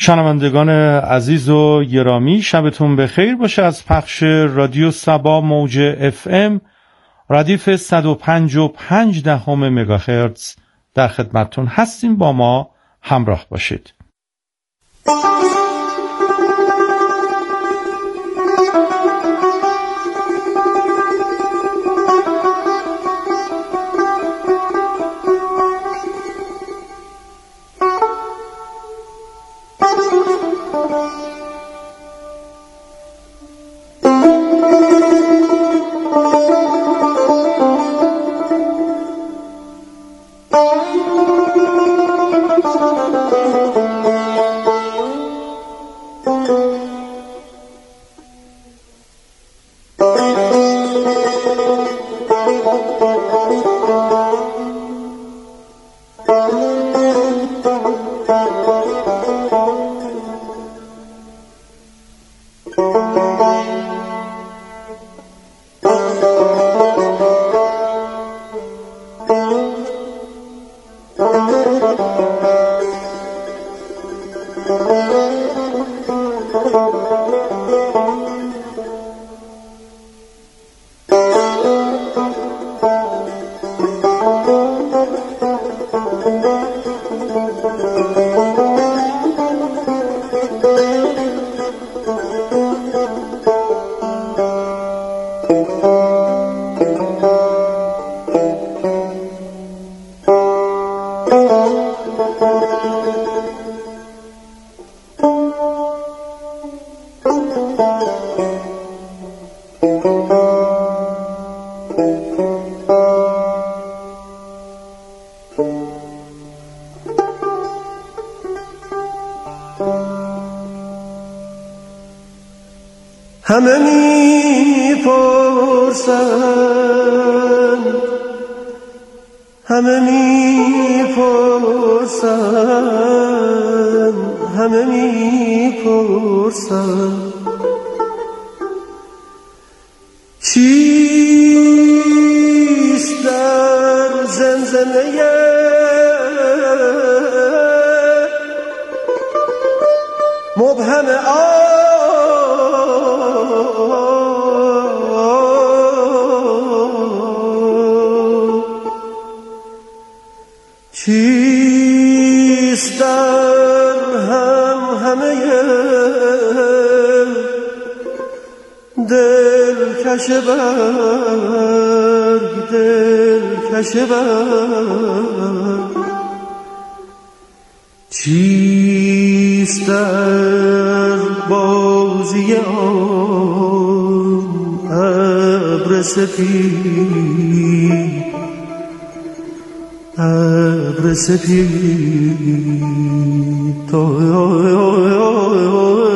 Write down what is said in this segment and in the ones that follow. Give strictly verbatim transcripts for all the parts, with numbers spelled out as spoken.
شنوندگان عزیز و گرامی، شبتون بخیر باشه. از پخش رادیو سبا موج اف ام ردیف صد و پنج و پنج دهم مگاهرتز در خدمتتون هستیم. با ما همراه باشید. همه می‌پرسند همه می‌پرسند همه می‌پرسند چیست در زمزمه مبهم آن چیست در هم همه دل کش برگ دل کش برگ چیست در بازی آن ابر سپید ابر سپید تو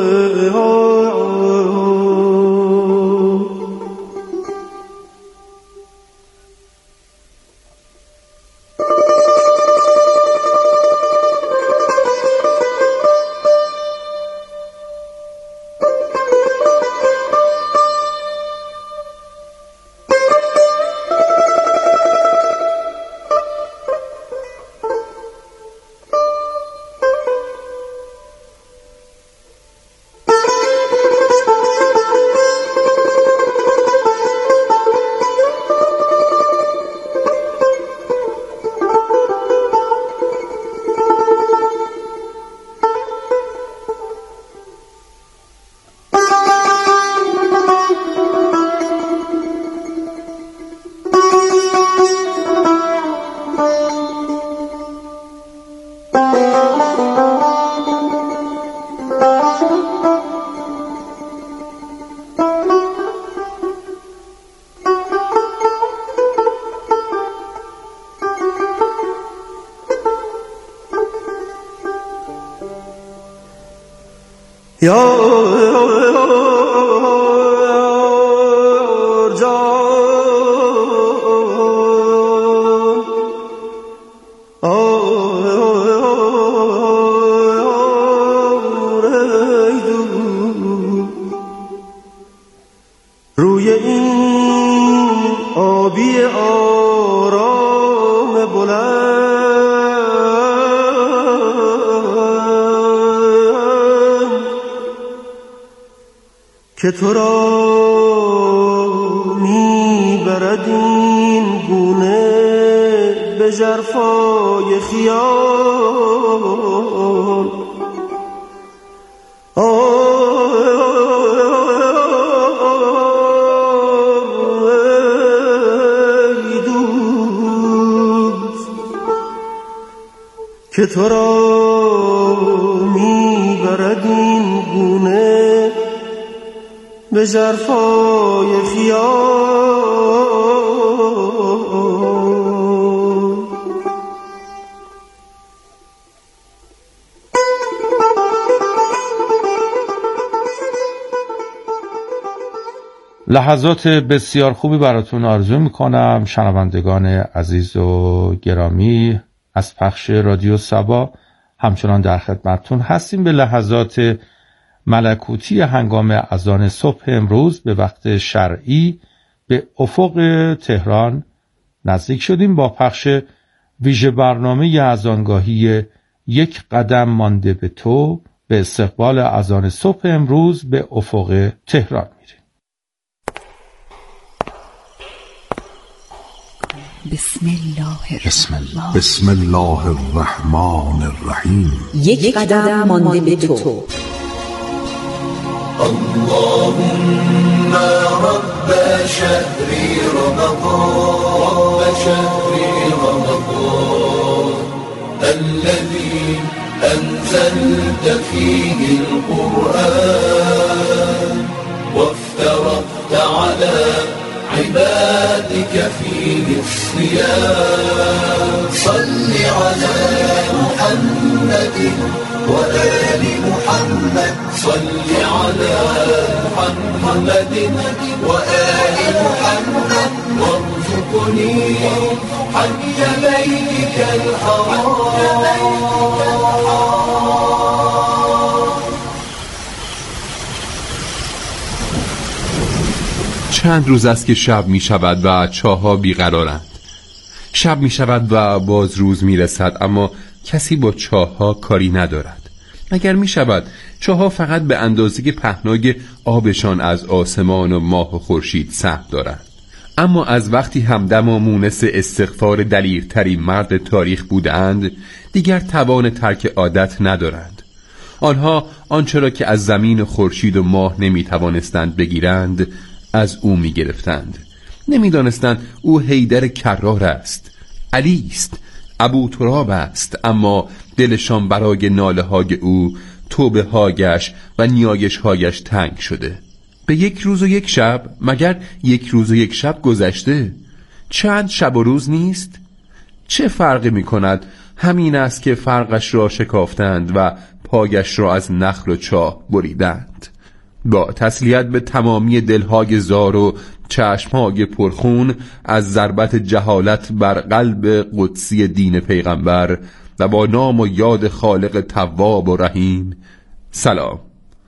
یار جان روی این آبی آرام بلند که تو را میبرد این گونه به ژرفای خیال. ای دوست که تو را میبرد این گونه به ژرفای خیال. لحظات بسیار خوبی براتون آرزو میکنم شنوندگان عزیز و گرامی از پخش رادیو صبا. همچنان در خدمتتون هستیم. به لحظات ملکوتی هنگام اذان صبح امروز به وقت شرعی به افق تهران نزدیک شدیم با پخش ویژه برنامه اذانگاهی یک قدم مانده به تو به استقبال اذان صبح امروز به افق تهران میریم. بسم الله بسم الله بسم الله الرحمن الرحیم. یک قدم مانده به تو. اللهم رب شهر رمضان رب شهر رمضان الذي أنزلت فيه القرآن وافترضت على عبادك فيه الصيام صل على محمد وآل محمد صل على محمد وآل محمد وارزقني حج بيتك الحرام. چند روز است که شب می شود و چاه‌ها بیقرارند. شب می شود و باز روز می رسد، اما کسی با چاه‌ها کاری ندارد. مگر می شود چاه‌ها فقط به اندازه پهنای آبشان از آسمان و ماه و خورشید سهم دارند. اما از وقتی همدم و مونس استغفار دلیرترین مرد تاریخ بودند دیگر توان ترک عادت ندارند. آنها آنچه را که از زمین خورشید و ماه نمی توانستند بگیرند از او می گرفتند. نمی دانستند او حیدر کرار است، علی است، ابو تراب است، اما دلشان برای ناله های او، توبه هایش و نیایش هایش تنگ شده. به یک روز و یک شب، مگر یک روز و یک شب گذشته؟ چند شب و روز نیست؟ چه فرقی می کند؟ همین است که فرقش را شکافتند و پایش را از نخل و چاه بریدند. با تسلیت به تمامی دلهای زار و چشمهای پرخون از ضربت جهالت بر قلب قدسی دین پیغمبر و با نام و یاد خالق تواب و رحیم، سلام.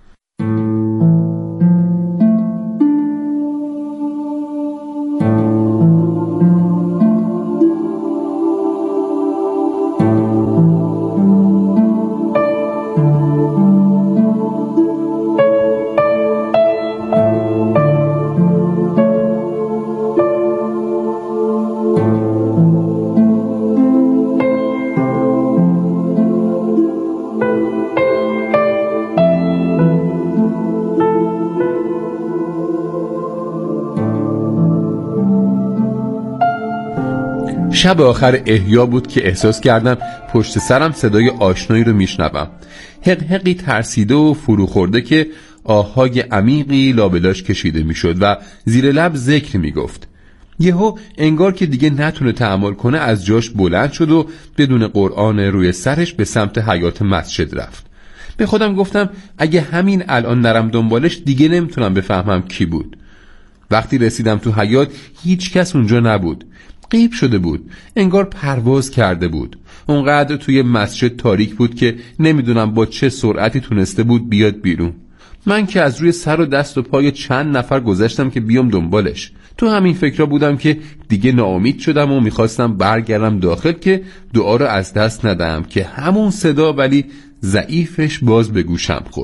شب آخر احیا بود که احساس کردم پشت سرم صدای آشنایی رو میشنوم. حق حقی ترسیده و فرو خورده که آهای عمیقی لابلاش کشیده میشد و زیر لب ذکر میگفت. یهو انگار که دیگه نتونه تحمل کنه از جاش بلند شد و بدون قرآن روی سرش به سمت حیاط مسجد رفت. به خودم گفتم اگه همین الان نرم دنبالش دیگه نمیتونم بفهمم کی بود. وقتی رسیدم تو حیاط هیچ کس اونجا نبود. غیب شده بود، انگار پرواز کرده بود. اونقدر توی مسجد تاریک بود که نمیدونم با چه سرعتی تونسته بود بیاد بیرون. من که از روی سر و دست و پای چند نفر گذشتم که بیام دنبالش. تو همین فکرها بودم که دیگه ناامید شدم و میخواستم برگردم داخل که دعا رو از دست ندم که همون صدا ولی ضعیفش باز به گوشم خورد.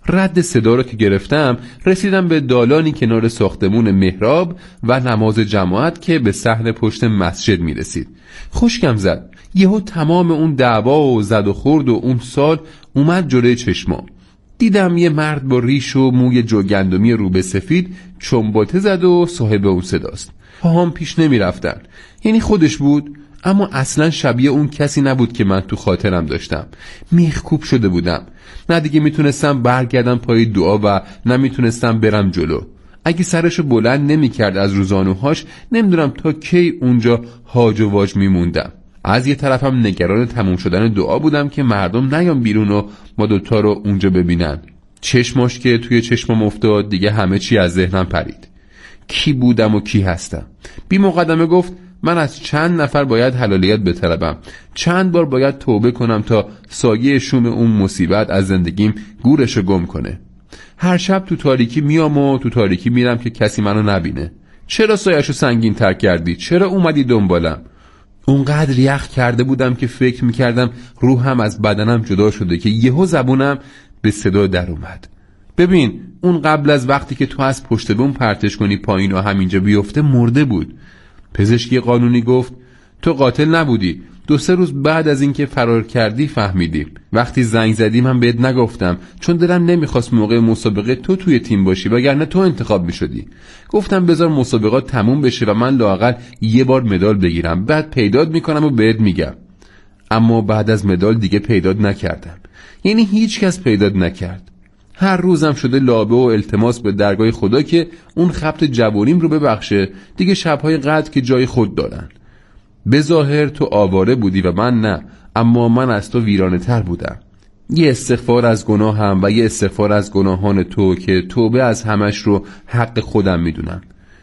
رد صدا رو که گرفتم رسیدم به دالانی کنار ساختمون محراب و نماز جماعت که به صحن پشت مسجد می رسید. خشکم زد. یهو تمام اون دعوا و زد و خورد و اون سال اومد جلوی چشمام. دیدم یه مرد با ریش و موی جوگندمی روبه سفید چنباته زد و صاحب اون صداست. پاهام پیش نمی رفتن. یعنی خودش بود، اما اصلا شبیه اون کسی نبود که من تو خاطرم داشتم. میخکوب شده بودم. نه دیگه میتونستم برگردم پای دعا و نه میتونستم برم جلو. اگه سرشو بلند نمی کرد از روزانوهاش نمیدونم تا کی اونجا هاج و واج میموندم. از یه طرفم نگران تموم شدن دعا بودم که مردم نیان بیرون و ما دوتا رو اونجا ببینن. چشماش که توی چشمم افتاد دیگه همه چی از ذهنم پرید. کی بودم و کی هستم؟ بی مقدمه گفت من از چند نفر باید حلالیت بطلبم، چند بار باید توبه کنم تا سایه شوم اون مصیبت از زندگیم گورشو گم کنه. هر شب تو تاریکی میام و تو تاریکی میرم که کسی منو نبینه. چرا سایه‌شو سنگین تر کردی؟ چرا اومدی دنبالم؟ اونقدر یخ کرده بودم که فکر میکردم روحم از بدنم جدا شده که یهو زبونم به صدا در اومد. ببین اون قبل از وقتی که تو از پشت بوم پرتش کنی پایین و همینجا بیفته مرده بود. پزشکی قانونی گفت تو قاتل نبودی. دو سه روز بعد از اینکه فرار کردی فهمیدیم. وقتی زنگ زدی من بهت نگفتم چون دلم نمیخواست موقع مسابقه تو توی تیم باشی وگرنه تو انتخاب میشدی. گفتم بذار مسابقات تموم بشه و من لااقل یه بار مدال بگیرم، بعد پیدات میکنم و بهت میگم. اما بعد از مدال دیگه پیدات نکردم. یعنی هیچ کس پیدات نکرد. هر روزم شده لابه و التماس به درگاه خدا که اون خبط جوانیم رو ببخشه. دیگه شبهای قدر که جای خود دارن. به ظاهر تو آواره بودی و من نه، اما من از تو ویرانه تر بودم. یه استغفار از گناهم و یه استغفار از گناهان تو که توبه از همش رو حق خودم میدونم.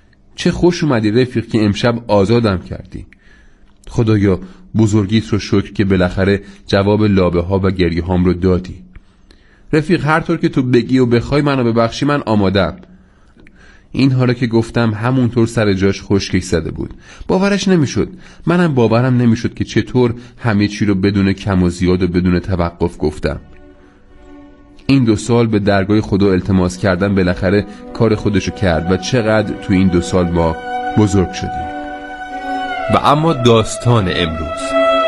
چه خوش اومدی رفیق که امشب آزادم کردی. خدایا بزرگیت رو شکر که بالاخره جواب لابه ها و گریه هام رو دادی. رفیق هر طور که تو بگی و بخوای منو ببخشی من آمادم. این حالا که گفتم همونطور سر جاش خشکش زده بود. باورش نمیشد. منم باورم نمیشد که چطور همه چی رو بدون کم و زیاد و بدون توقف گفتم. این دو سال به درگاه خدا التماس کردن بالاخره کار خودشو کرد و چقدر تو این دو سال ما بزرگ شدیم. و اما داستان امروز.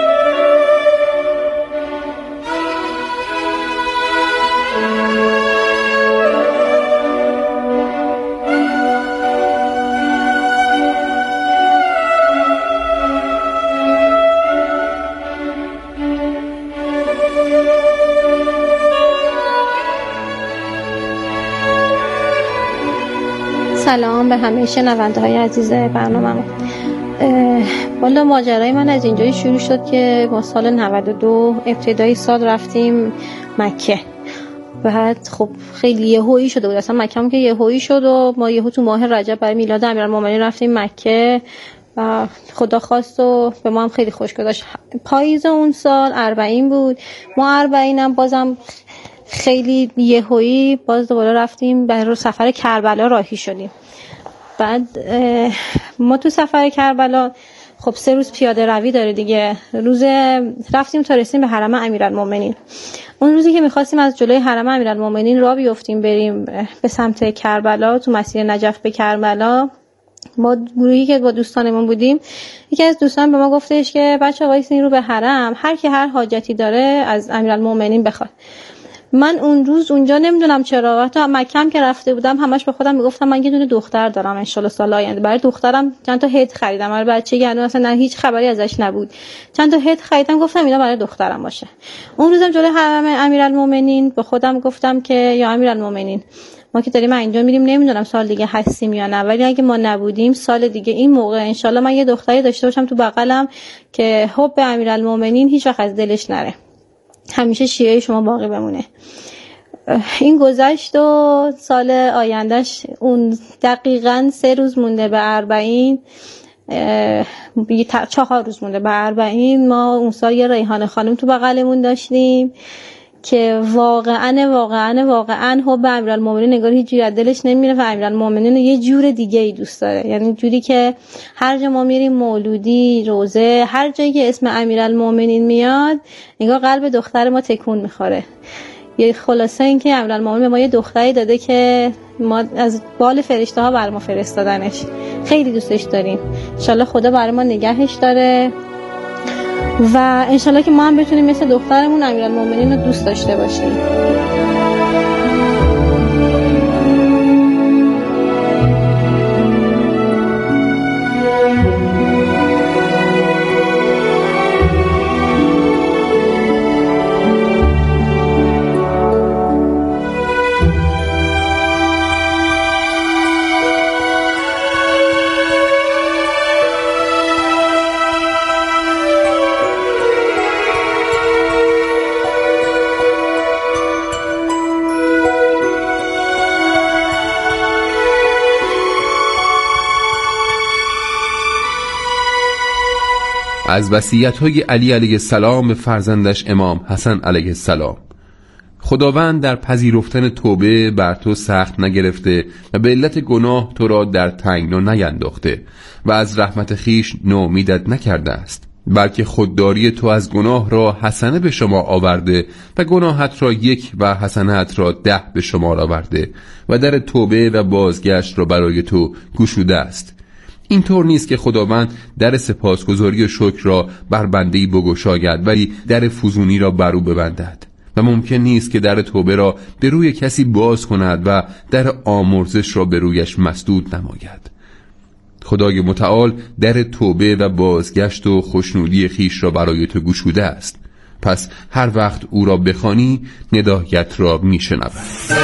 سلام به همه شنونده های عزیز برنامه. والا ماجرای من از اینجایی شروع شد که ما سال نود و دو ابتدای سال رفتیم مکه. بعد خب خیلی یهویی شده بود، اصلا مکه هم که یهویی شد و ما یهو تو ماه رجب برای میلاد امیرالمومنین رفتیم مکه و خدا خواست و به ما هم خیلی خوش گذشت. پاییز اون سال اربعین بود. ما اربعین هم بازم خیلی یهویی باز دوباره رفتیم برای سفر کربلا راهی شدیم. بعد ما تو سفر کربلا خب سه روز پیاده روی داره دیگه. روز رفتیم تا رسیدیم به حرم امیرالمومنین. اون روزی که می‌خواستیم از جلوی حرم امیرالمومنین راه بیفتیم بریم به سمت کربلا تو مسیر نجف به کربلا، ما گروهی که با دوستانمون بودیم یکی از دوستان به ما گفتش که بچه‌ها وایسین رو به حرم، هر کی هر حاجتی داره از امیرالمومنین بخواد. من اون روز اونجا نمیدونم چرا تا مکه که رفته بودم همش به خودم میگفتم من یه دونه دختر دارم ان شاء الله سال آینده. برای دخترم چند تا هد خریدم. برای بچه‌گی اصلا نه هیچ خبری ازش نبود. چند تا هد خریدم گفتم اینا برای دخترم باشه. اون روزم جلوی حرم امیرالمومنین به خودم گفتم که یا امیرالمومنین ما که داریم اینجا میریم نمیدونم سال دیگه هستیم یا نه، ولی اگه ما نبودیم سال دیگه این موقع ان شاء الله من یه دختری داشته باشم تو بغلم که حب امیرالمومنین هیچ وقت از دلش نره، همیشه شیعه شما باقی بمونه. این گذشت و سال آیندهش اون دقیقاً سه روز مونده به اربعین، چهار روز مونده به اربعین. ما اون سال یه ریحانه خانم تو بغلمون داشتیم که واقعاً واقعاً واقعاً حب امیرالمومنین نگار هیچ جوری از دلش نمیره و امیرالمومنین یه جور دیگه ای دوست داره. یعنی جوری که هر جا ما میریم مولودی، روزه، هر جایی که اسم امیرالمومنین میاد نگار قلب دختر ما تکون میخوره. یه خلاصه این که امیرالمومنین به ما یه دختری داده که ما از بال فرشته ها برای ما فرستادنش. خیلی دوستش داریم. انشالله خدا برای ما نگهش داره و انشالله که ما هم بتونیم مثل دخترمون امیرالمومنین رو دوست داشته باشیم. از وصیت‌های علی علیه السلام به فرزندش امام حسن علیه السلام: خداوند در پذیرفتن توبه بر تو سخت نگرفته و به علت گناه تو را در تنگنا نینداخته و از رحمت خیش نومیدت نکرده است، بلکه خودداری تو از گناه را حسنه به شما آورده و گناهت را یک و حسنت را ده به شما آورده و در توبه و بازگشت را برای تو گشوده است. این طور نیست که خداوند در سپاسگزاری و شکر را بر بنده‌ای بگشاید ولی در فزونی را بر او ببندد و ممکن نیست که در توبه را به روی کسی باز کند و در آمرزش را به رویش مسدود نماید. خدای متعال در توبه و بازگشت و خوشنودی خیش را برای تو گشوده است، پس هر وقت او را بخوانی ندایت را میشنود.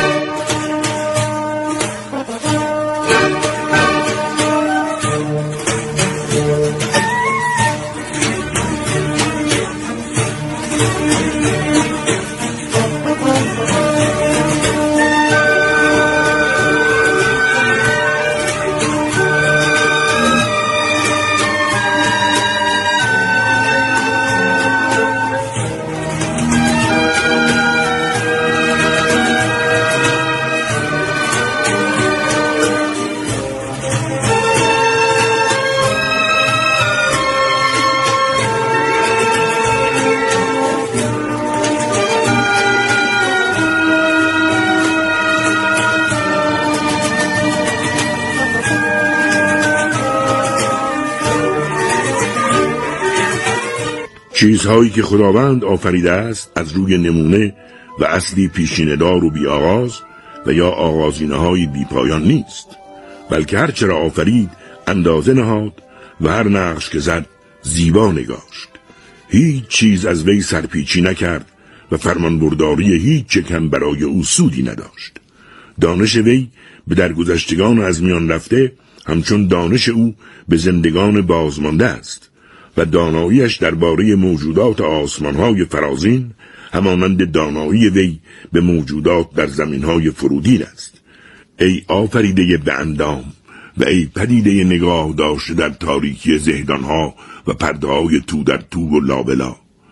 چیزهایی که خداوند آفریده است از روی نمونه و اصلی پیشینه‌دار و بی آغاز و یا آغازینه‌های بی پایان نیست، بلکه هر چرا آفرید اندازه نهاد و هر نقش که زد زیبا نگاشت. هیچ چیز از وی سرپیچی نکرد و فرمانبرداری هیچ چکم برای او سودی نداشت. دانش وی به درگذشتگان از میان رفته همچون دانش او به زندگان بازمانده است و داناییش درباره موجودات آسمان‌های فرازین همانند دانایی وی به موجودات در زمین‌های فرودین است. ای آفریده به اندام و ای پدیده نگاه داشته در تاریکی زهدان‌ها و پرده‌های تو در تو و لابلا،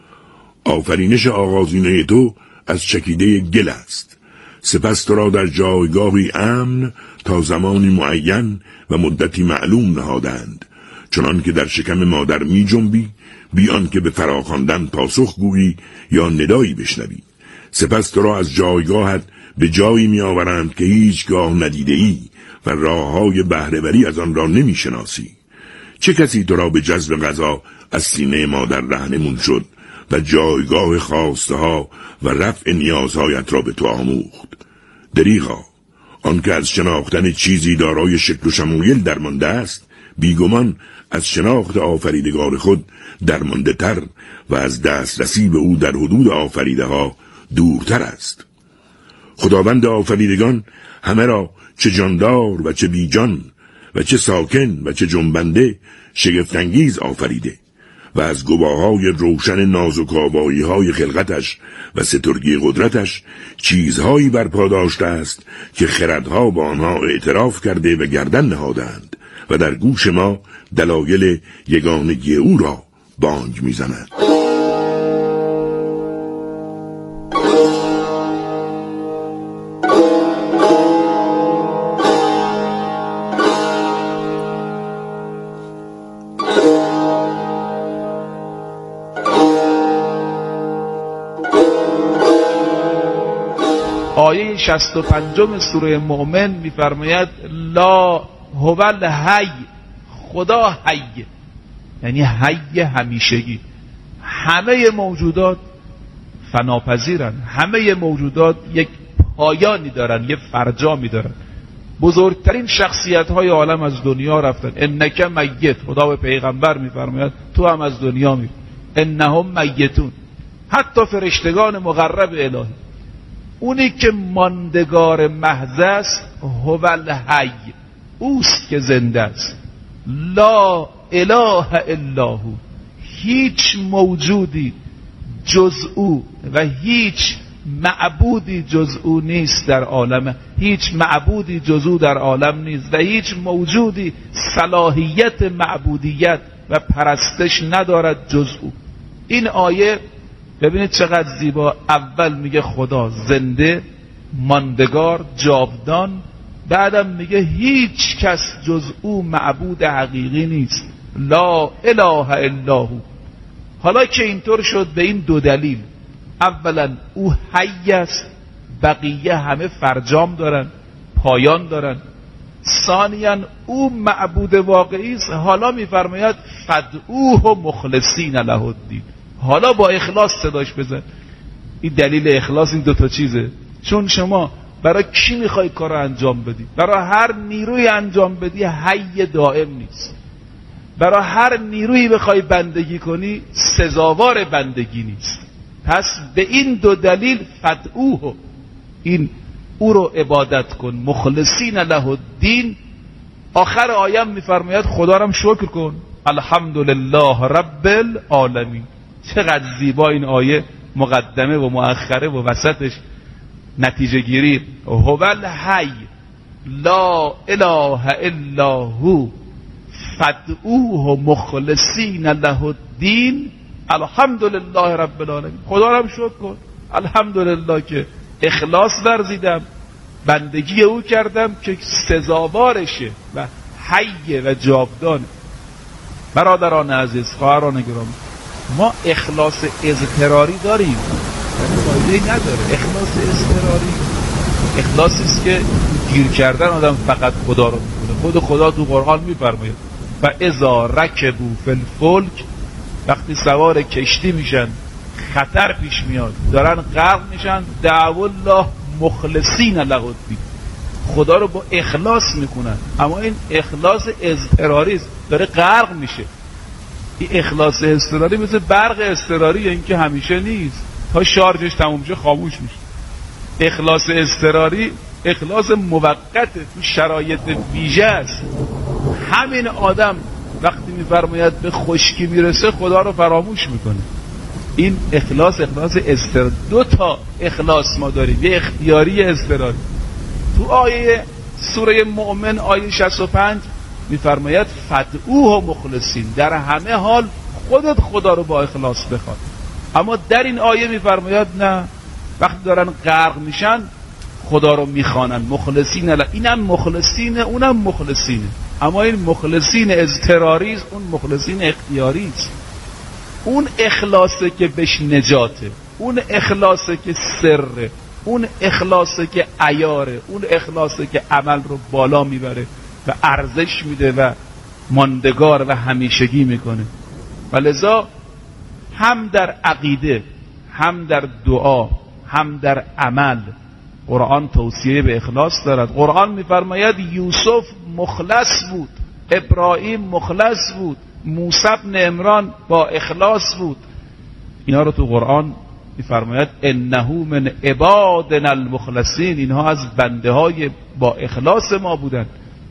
آفرینش آغازینه تو از چکیده گل است، سپس تو را در جایگاهی امن تا زمانی معین و مدتی معلوم نهادند، چنان که در شکم مادر می جنبی بیان که به فراخواندن پاسخ گویی یا ندایی بشنوی. سپس تو را از جایگاهت به جایی می آورند که هیچگاه ندیده ای و راههای بهره‌وری از آن را نمی شناسی. چه کسی تو را به جذب غذا از سینه مادر رهنمون شد و جایگاه خواسته ها و رفع نیازهایت را به تو آموخت؟ دریغا، آن که از شناختن چیزی دارای شکل و شمایل درمانده است بیگمان از شناخت آفریدگار خود درمانده تر و از دسترسی به او در حدود آفریده ها دورتر است. خداوند آفریدگان همه را چه جاندار و چه بیجان و چه ساکن و چه جنبنده شگفت‌انگیز آفریده و از گواههای روشن نازک‌آوایی‌های خلقتش و سترگی قدرتش چیزهایی برپا داشته است که خردها با آنها اعتراف کرده و گردن نهادند و در گوش ما دلایل یگانگی او را بانگ می‌زنند. آیه شصت و پنج سوره مؤمن میفرماید لا هو الحی، خدا حی، یعنی حی همیشگی. همه موجودات فناپذیرن، همه موجودات یک پایانی دارن، یک فرجامی دارن. بزرگترین شخصیت های عالم از دنیا رفتن. انک میت، خدا به پیغمبر میفرماید تو هم از دنیا میری. انهم میتون، حتی فرشتگان مقرب الهی. اونی که ماندگار محض است هو الحی، اوست که زنده است. لا اله الا هو، هیچ موجودی جز او و هیچ معبودی جز او نیست در عالم، هیچ معبودی جز او در عالم نیست و هیچ موجودی صلاحیت معبودیت و پرستش ندارد جز او. این آیه ببینید چقدر زیبا. اول میگه خدا زنده، ماندگار، جاودان، بعدم میگه هیچ کس جز او معبود حقیقی نیست. لا اله الا هو. حالا که اینطور شد به این دو دلیل، اولا او حی است، بقیه همه فرجام دارن، پایان دارن. ثانیا او معبود واقعی است. حالا میفرماید فدعوه مخلصین له الدین، حالا با اخلاص صداش بزن. این دلیل اخلاص این دوتا چیزه. چون شما برای کی میخوای کار رو انجام بدی؟ برای هر نیروی انجام بدی حی دائم نیست. برای هر نیرویی بخوای بندگی کنی سزاوار بندگی نیست. پس به این دو دلیل فدعوه، این او رو عبادت کن، مخلصین له الدین. آخر آیه میفرماید خدا رو شکر کن، الحمدلله رب العالمین. چقدر زیبا این آیه، مقدمه و مؤخره و وسطش نتیجه گیری. هو الحی لا اله الا هو فدعوه مخلصین له الدین الحمدلله رب العالمین. خدا رو شکر کن، الحمدلله که اخلاص ورزیدم، بندگی او کردم که سزاوارشه و حی و جاودان. برادران عزیز، خواهران گرامی، ما اخلاص اضطراری داریم، فایده نداره. اخلاص اضطراری اخلاصی است که گیر کردن آدم فقط خدا رو میکنه. خود خدا تو قرآن میفرماید و اذا رکبوا فی الفلک، وقتی سوار کشتی میشن خطر پیش میاد، دارن غرق میشن، دعوا الله مخلصین له الدین، خدا رو با اخلاص میکنن. اما این اخلاص اضطراری است، داره غرق میشه. این اخلاص اضطراری مثل برق اضطراری، این که همیشه نیست، تا شارژش تموم شه خاموش میشه. اخلاص اضطراری اخلاص موقته، تو شرایط ویژه است. همین آدم وقتی میفرماید به خشکی میرسه خدا رو فراموش میکنه. این اخلاص اخلاص اضطراری. دو تا اخلاص ما داریم، یه اختیاری، اضطراری. تو آیه سوره مؤمن آیه شصت و پنج میفرماید فدعوه مخلصین، در همه حال خودت خدا رو با اخلاص بخواد. اما در این آیه میفرماید نه، وقتی دارن غرق میشن خدا رو میخوانن مخلصین. اینم مخلصینه، اونم مخلصینه، اما این مخلصین اضطراری است، اون مخلصین اختیاری است. اون اخلاصه که بهش نجاته، اون اخلاصه که سره، اون اخلاصه که عیاره، اون اخلاصه که عمل رو بالا میبره و ارزش میده و ماندگار و همیشگی میکنه. و لذا هم در عقیده، هم در دعا، هم در عمل قرآن توصیه به اخلاص دارد. قرآن میفرماید یوسف مخلص بود، ابراهیم مخلص بود، موسی بن عمران با اخلاص بود. اینا رو تو قرآن میفرماید انه من عبادنا المخلصین، اینها از بنده های با اخلاص ما بودند.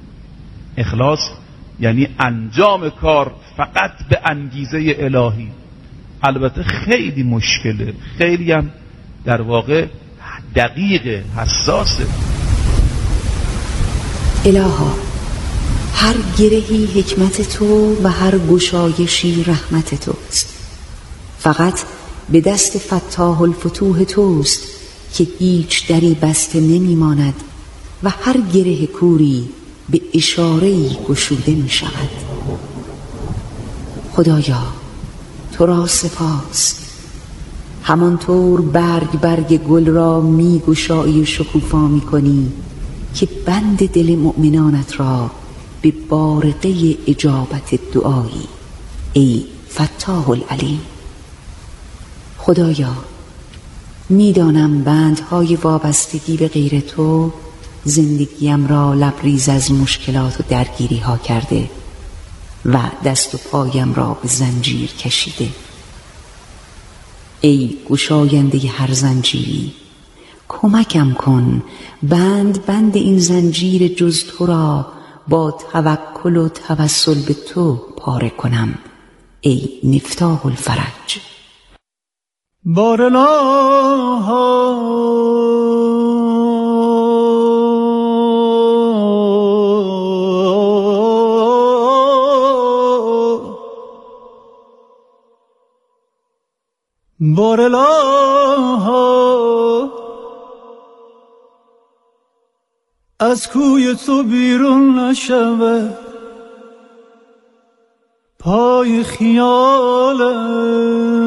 اخلاص یعنی انجام کار فقط به انگیزه الهی. البته خیلی مشکله، خیلی هم در واقع دقیق، حساسه. الها، هر گرهی حکمت تو و هر گشایشی رحمت توست. فقط به دست فتاح الفتوح توست که هیچ دری بسته نمی ماند و هر گره کوری به اشاره‌ای گشوده می شود. خدایا تو را سپاس همانطور برگ برگ گل را می گشایی و شکوفا می کنی که بند دل مؤمنانت را به بارقه اجابت دعایی، ای فتاح العلیم. خدایا، میدانم بندهای وابستگی به غیر تو زندگیم را لبریز از مشکلات و درگیری ها کرده و دست و پایم را به زنجیر کشیده. ای گشاینده هر زنجیری، کمکم کن بند بند این زنجیر جز تو را با توکل و توسل به تو پاره کنم، ای مفتاح الفرج. بارنا بارلا از کوی تو بیرون نشود پای خیالم،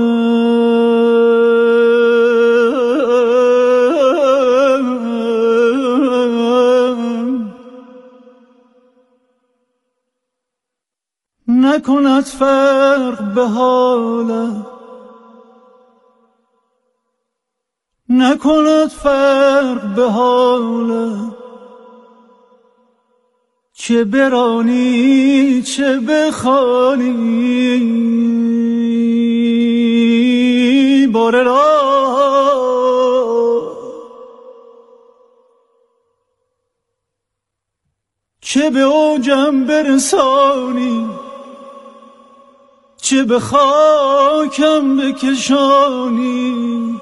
نکند فرق به حالم، نکند فرق به حالم، چه برانی چه بخوانی. بار را چه به اوجم برسانی، چه به خاکم بکشانی.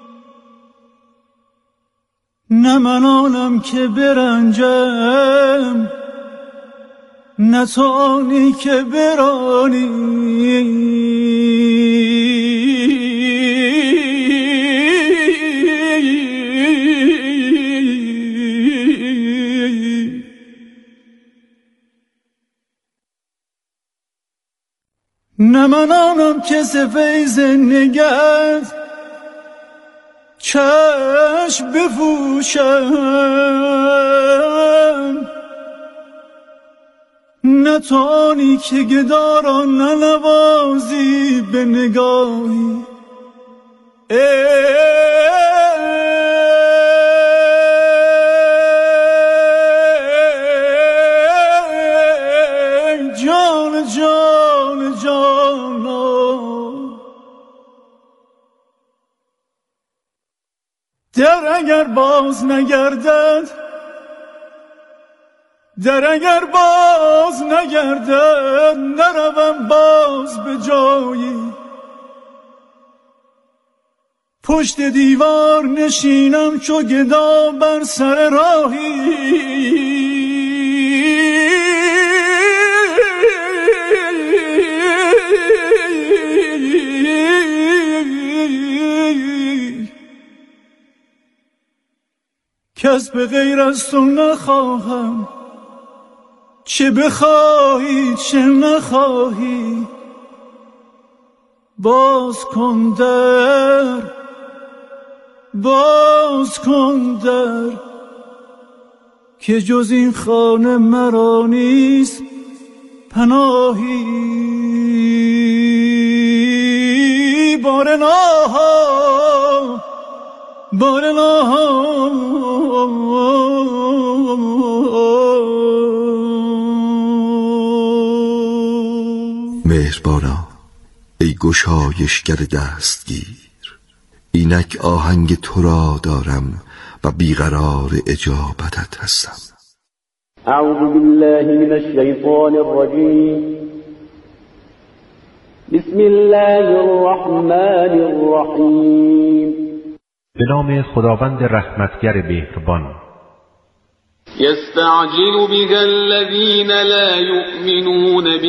نه من آنم که برنجم، نه تو آنی که برانی. نه من آنم که ز فیض نگهت چشم بپوشم، نه تو آنی که گداران ننوازی به نگاهی. ای جان جان جانا، در اگر باز نگردد، در اگر باز نگردد، نروم باز به جایی. پشت دیوار نشینم چو گدا بر سر راهی. کس به غیر از تو نخواهم، چه بخواهی چه نخواهی. باز کن در، باز کن در، که جز این خانه مرا نیست پناهی. بارناها بارناها مهربانا، ای گشایشگر دستگیر، اینک آهنگ تو را دارم و بیقرار اجابتت هستم. اعوذ بالله من الشیطان الرجیم. بسم الله الرحمن الرحیم. به نام خداوند رحمتگر مهربان. یستعجل بها الذین لا یؤمنون